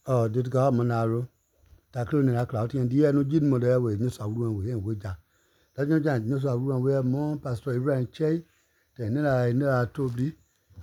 dit ga manaro ta kro ni la cloud and dia no jin mo de we ni sa ru we we ja ta nyo ja ni sa ru we mo pastor Ibrahim Chey te ni la to bi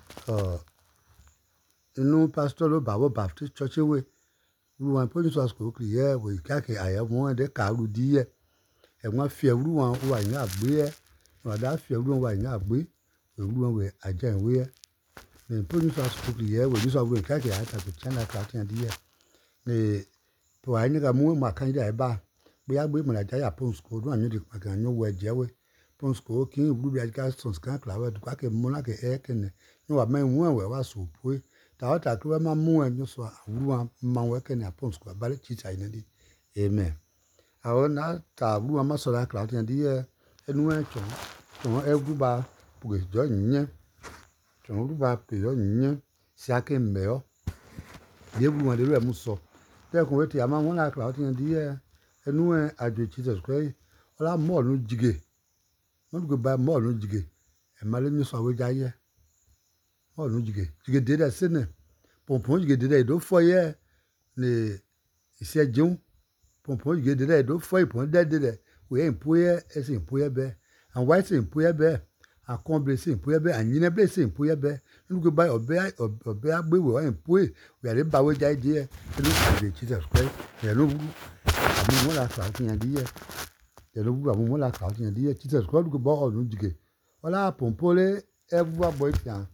inu pastor lo Bible Baptist Church we ru wan po ni so school clear we ka ke aya mo de ka ru di ye e won fi ru wan wa yin agbe ye wa da fi ru wa yin agbe ru wan we aja we ye ni po ni so school clear we ni so we ka ke ata ko chana ka tin di ye ni to ai ni ga mu ma kan ja ba bóyá gbé mọ̀lájà yà pọ́n school do anyo de kan anyo we jewe pọ́n school kin blu bi ka sons kan klawe do ka ke mo la ke e ken ni wa men won we wa so poi ta o ta kro ma mu en so awuru ma we ken ya pọ́n school ba le chi cha ni di amen a na ta blu ma so la klawe ti di enu en chon e gru ba pu jo nyen chon gru ba pe yo nyen si ake me yo de blu ma de re mu so te kun we ti ama won la klawe ti di enu ajo Jesus Christ ola mo nu jige mo go ba mo nu jige e ma le ni so we jaye mo nu jige de da sene pompon jige de da do fo ye ni ise jun pompon jige de da do fo ipon de we impo ye ese impo ye be and why say impo ye be a comble say impo ye be and yin be say impo ye be nu go ba obe agbe we impo we are ba we jaye je enu ajo Jesus Christ e no mo la ka tin di ye de lo bu mo la ka tin di ye Jesus God go bo onu jige ola pompole e bu abo tian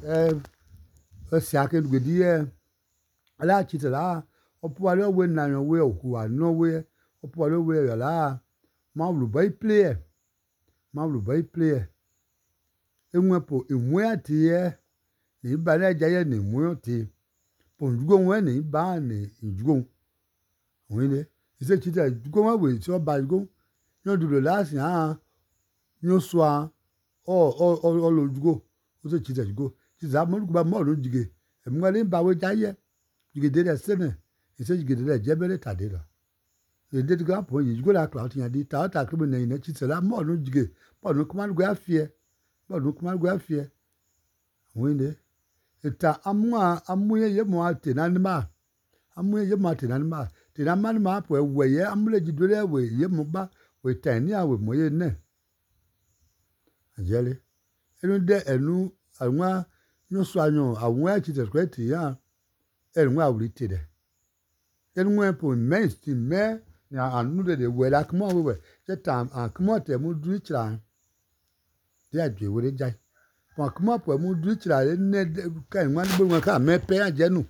si ake du di ye ala chite la opo ale we na yan we oku wa no we opo ale we ya la ma lu bai player enwe po enwe ati ye ni ba le jaye ni mu ti ponjugo we ni ba ni njugo wele ise chite go ma we so ba go no du last nyo so o lojugo o se chite go ti za mo ba mo lo jige e mo le ba we jaye jige de sene ise jige de jebele tade lo e de ga po yi go la cloud yan di ta kro na ina chite la mo lo jige po no kuma go afie wele eta amuye ye mo ate na nima amuye ye mo ate na nima ti na mani ma po we ye amule jidore we ye mo ba we tan ni awe mo ye ne ajele enu de enu anwa no so anyo awon Jesus Christ ya enu awuri ti de enu po mensti me ni anu de we la kmo we je tam kmo te mu du chira de adwe we jai po kmo po mu du chira ne ka nwa ni bo ka me pe ajenu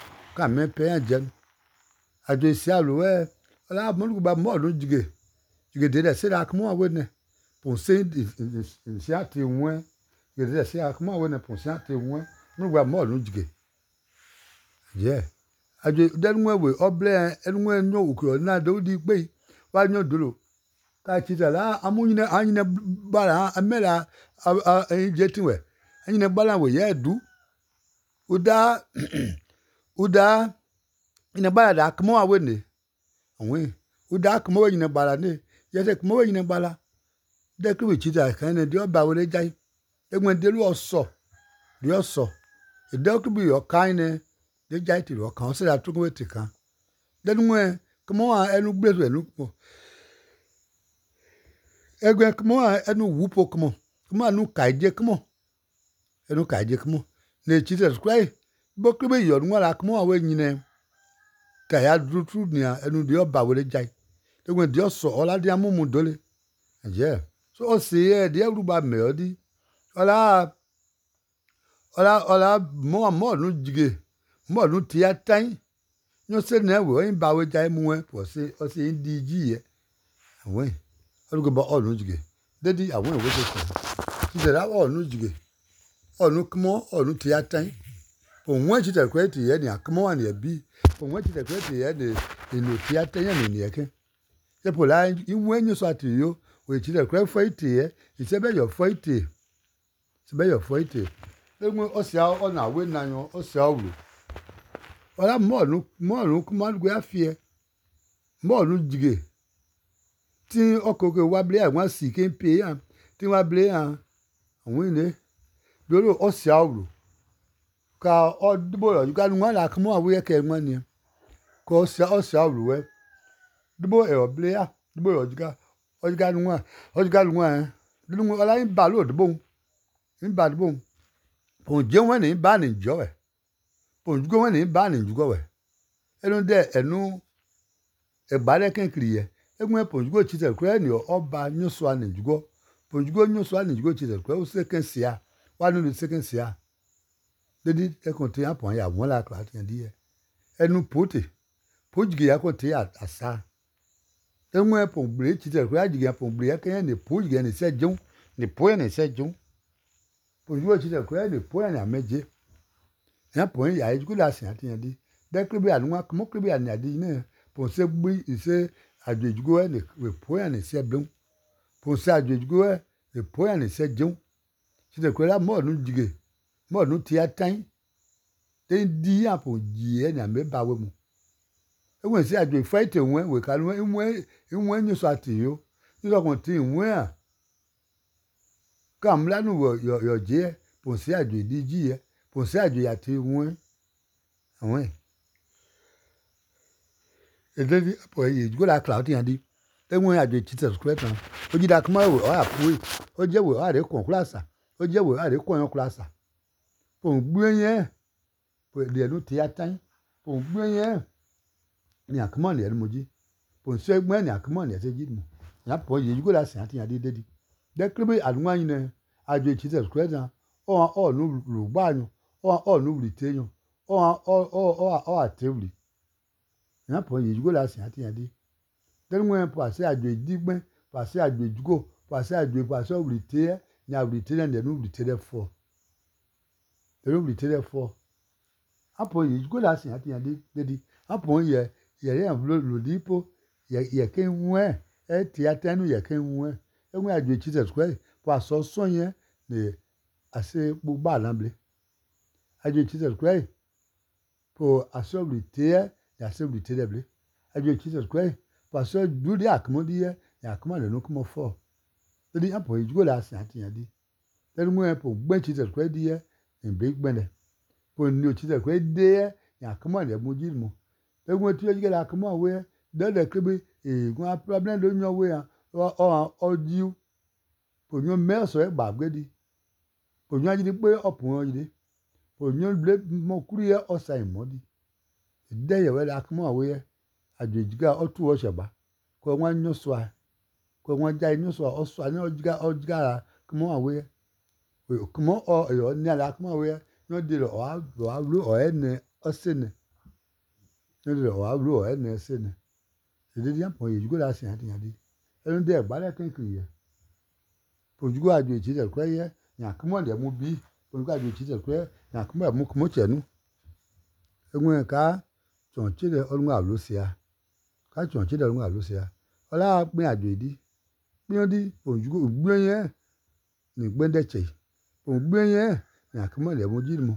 ajo isi alo ola mo ba mo lo jige de se la kmo we ne pour se si ati won de se la kmo we ne pour si ati won mo ba mo lo jige je ajo de nwe we oble enwe nyo ukro na do di pe wa nyo dolo ka chi la anyine bara amela je tinwe anyine bara we ye du uda ina bara da kmo we ne awin uda kmo we ina bara ne ye se kmo we ina bara de kru chi da kan ne de oba we le jai egbon de lu oso e de kru bi yo kan ne de jai ti ro kan se da tu we ti kan de nwe kmo enu gbezu enu po egbe kmo enu wupo kmo anu kaije kmo ne Jesus Christ bo kru bi yo nwa la kmo we nyine ka ya dru ni enu de oba we le jai egbon de oso ola de amumu dole je so o se e de ruba me odi ola mo nu jige mo nu ti atan nyo se na we ba we jai mu e po se o se ndi ji ye awon o go ba o nu jige dedi awon we se ti de la o nu jige o nu kmo o nu ti atan po won ti te ko ti ye ni akmo an ye bi po won ti te ko ti ye ni inu ti atan ye ni ye ke se po la iwe nyo so ati yo we ti te ko fo iti ye ise be yo fo iti egmo o se o na we na yo o se awuro ola mo nu kuma go afie mo nu jige ti okoke wa ble awon si ke pe yan ti wa ble yan awon ile loro o se awuro ka o dibo yo ga nu wa la kmo awe ke won ni ko osia oluwe dubo eoble ya dubo ojiga nwa dubo ola yin ba lo dubo yin ba dubo pon je won ni ba ni jo we pon jugo won ni ba ni jugo we enu de enu egbare kenkiri ye egun pon jugo chite kure ni oba nyuso ani jugo pon jugo nyuso ani jugo chite kure o second sia wa nu second sia dedi e kon te apon ya won la kla ti di ye enu pojige ya ko te asa enwe pon bre chite kure ajige pon bre ken ni pojige ni se jun ni po ni se jun pon jugo chite kure ni po ni ameje ya pon ya jugo la sin ati di de kribe anu mo kribe ani adi ne pon se gbi ise ajejugo ni we po ni se blun pon se ajejugo ni po ni se jun chite kure la mo nu jige mo nu ti atan te di apon ji ni ame ba we mu ewen se ajo fight won we ka lu inwe nyu so ati yo ni so kon ti won a kam lanu yo je pon se ajo di ji ye pon se ajo ya ti won awon ededi po ye go la cloud yan di ewen ajo ti subscribe tan o ji da kuma we o apu o je we o re kon klasa o je we o re kon yon klasa pon gbe yen po de nu ti atan pon gbe yen ni akuma le moji pon se gbe ni akuma le se ji mo ya po ye go la sin ati yan di dedi de kribe adunwa yin ne ajo ti subscribe tan o nu lu gba yan o nu ri te yan o atevli ya po ye go la sin ati yan di de nwe po ase ajo digben po ase ajo jugo po ase ajo po ase ri te ni ri te de nu ri te de fo de nu ri te de fo apo ye go la sin ati yan di dedi apo ye yan lo dipo ye ken won ti atenu ye ken won enwe ajo Jesus Christ po aso so yen ni ase gbogbo alamble ajo Jesus Christ po aso ri te ni ase ri te deble ajo Jesus Christ po aso du de akmodi ye ni akmode no kumo fo dedi apo ye go la sin ati yan di tenu mo po gbe Jesus Christ di ye en be gbene po ni o Jesus Christ de ye ni akmode moji mo egun ti oji la kuma we de kribe egun problem do nyo we o ji po nyo meso e gbagbe di po nyo ji pe opun o ji po nyo ble mo kuru ye o sai modi de ye we la kuma we ajejiga o tu o seba ko wan nyo so a ko wan ja nyo so o so ni ojiga kuma we kuma o yo ni la kuma we no de lo o lu o ene o sene ne wa ru o ene se ne dedi apon ye jugo la sin ati yan di enu de gbale kenkiri ye po jugo ajo ti se kure ye ni akmo de mu bi po jugo ajo ti se kure ni akmo mu kumo chenu egun ka chon ti de olun alusia ka chon ti de olun alusia ola pin ajo di pin di po jugo gbe ye ni gbende che po gbe ye ni akmo de mu ji mo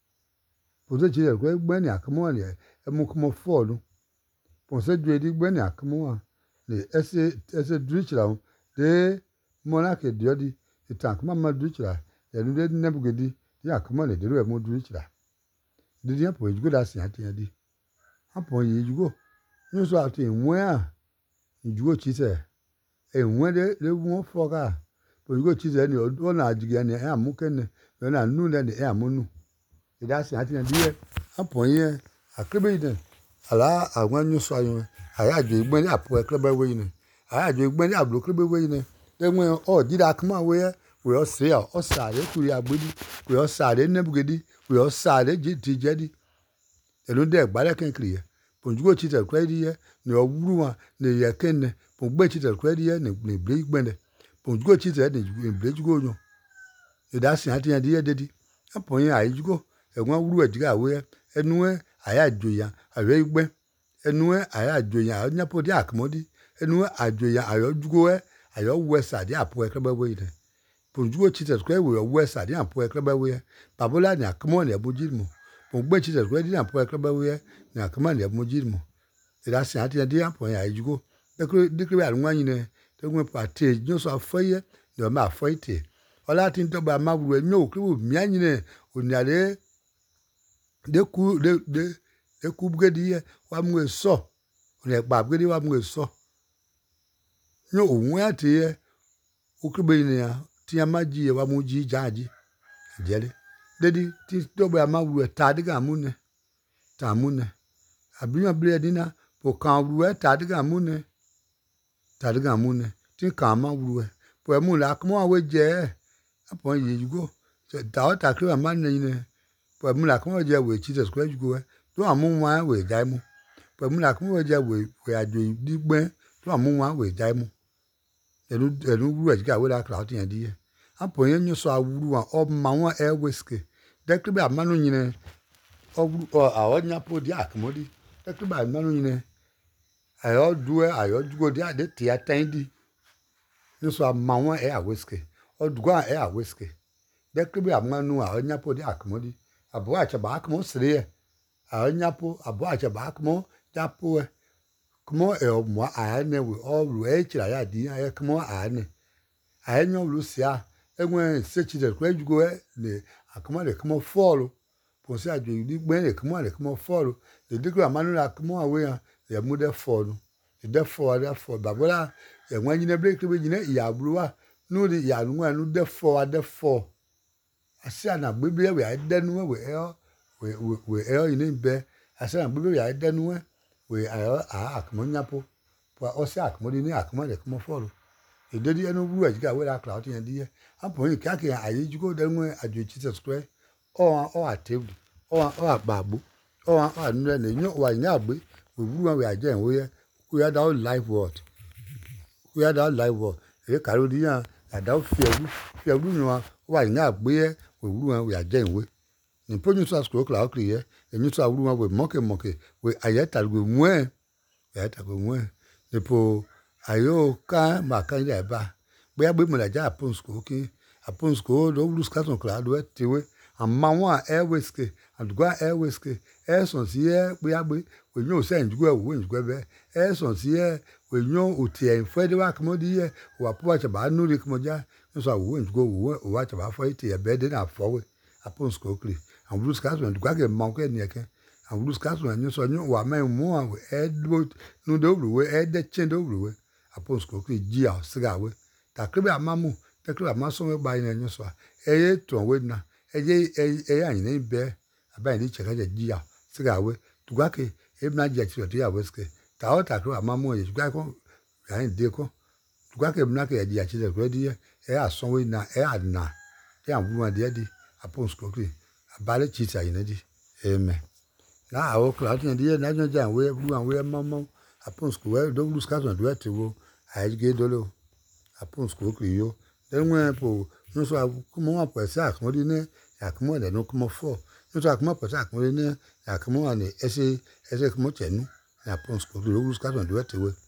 po se ti de kure gbe ni akmo le emu kumo folu pon se du edi gbe ni akmo le ese drichla de mona ke diodi itan kuma ma drichla enu de nebugedi ni akmo le de ro emu drichla de dia po jugo da sin ati edi apon ye jugo ni so ati enwe a jugo chi se enwe de le won foka po jugo chi se ni o na ajige ni e amukene na nu le ni e amunu ida sin ati edi apon ye akrebe iden ala awon nyu so ayun aya ajo igben ni apo ekrebe we yin aya ajo igben ni ablo krebe we yin enwe o dida kuma we o se o sare kuri agbedi we o sare nebugedi we o sare ti jedi elu de gbare kenkiri ye ponjugo chi te kredi ye ni owuru wa ni ye kenne pongbe chi te kredi ye ni ble igben ponjugo chi te ni ble jugo yon ida sin ati yan di ye dedi apon yin ayijugo egun wuru ediga we enu aya ajoyan ayo igbe enu aya ajoyan nyapo di akmodi enu ajoyan ayo jugo ayo wesa di apo ekrebe we ide ponjugo chi te kure we wesa di apo ekrebe we babola ni akmo ni ebojimo pongbe chi te kure di apo ekrebe we ni akmo ni ebojimo ida sin ati di apo ya ayijugo dikre alunwa yin ne tegun pate nyo so afoye ni ma afoite ola tin to ba mawuru enyo okriwo mi anyin ne oniare de e ku bugedi ye wa mu so le gba bugedi wa mu so nyo ohun ati ye ukube ni ya ti amaji ye wa mu ji jaji jele dedi ti dobe amawu ta diga mune ta mune abiyan ble dina po kan wu ta diga mune ti kan ma wu po mu la kmo awe je apon ye jugo ta o ta kri ma ne po mu la kmo je we Jesus Christ jugo to amu wa we jai mu po mu la kmo je we ajo digbe to amu wa we jai mu elu wu e ga we la kra ti yan di ye apon ye nyo so awuru wa o ma won e whiskey de kri ba manu yin o nya po di akmodi de kri ba manu yin ayo duwe ayo jugo di ade ti atandi nyo so ma won e a whiskey o dugo e a whiskey de kri ba manu a nya po di akmodi abo a cha ba akmo sire ye a nya po abo a cha ba akmo ja po e kmo e o mo a ne we o ru e chira ya di e kmo a ne a nyo lu sia enwe sechi de kwa jugo e le akmo le kmo follow po se ajo di gbe le kmo follow le de kra manu la kmo awe ya ye mu de follow de for babola e nwa nyine break be nyine ya bluwa nu de ya nu anu de for asia na gbebe we a de nu we yin be asia na gbebe we a de nu we akmo nyapo po o se akmo di ni akmo le kmo follow ededi enu buru ajiga we la cloud yan di ye apon yi kake aye jugo de nwe ajo Jesus Christ o atable o agbagbo o anu le nyo wa yin agbe we buru we aje enwe ye we had our life word e karo di yan ada fi ewu nu wa yin agbe ye we buru we aje enwe ni ponyu so asko cloud kri ye enyu so awuru we moke we ayeta we mwe nepo ayo ka ma kan ya ba boya gbe mo la ja aponsko do blue scaton clado tiwe amma wa whiskey adugwa whiskey son si e boya gbe we nyo se njugo we njugo be son si e we nyo oti en fede wa kmo di ye wa po cha ba nu ri kmo ja so we njugo wa cha ba fo iti e be de na fo we aponsko kli and blue scaton adugwa ke ma ko ni eke and blue scaton nyo so nyo wa ma mu we nu do blue we de chen do blue we aponsko kli ji a siga we ta krebe amamu te krebe amaso we ba yin enyo so eye ton we na eye ayin ni be aba ni cheka je ji a siga we tugwa ke e na je ti o ti ya we ske ta o ta krebe amamu ye tugwa ko ya yin de ko tugwa ke na ke ji a ti de ko di e ason we na e ana te an bu ma de di aponsko kli abale chi ta yin di amen na awo kla ti di na jo ja we bu an we mama aponsko we do blue scaton do ti wo aige dolo aponsko kri yo denwe po no so akumo wa pese akmo di ne akmo de no kumo fo no so akumo pese akmo di ne akmo ani ese kumo chenu aponsko kri blue scaton do ti we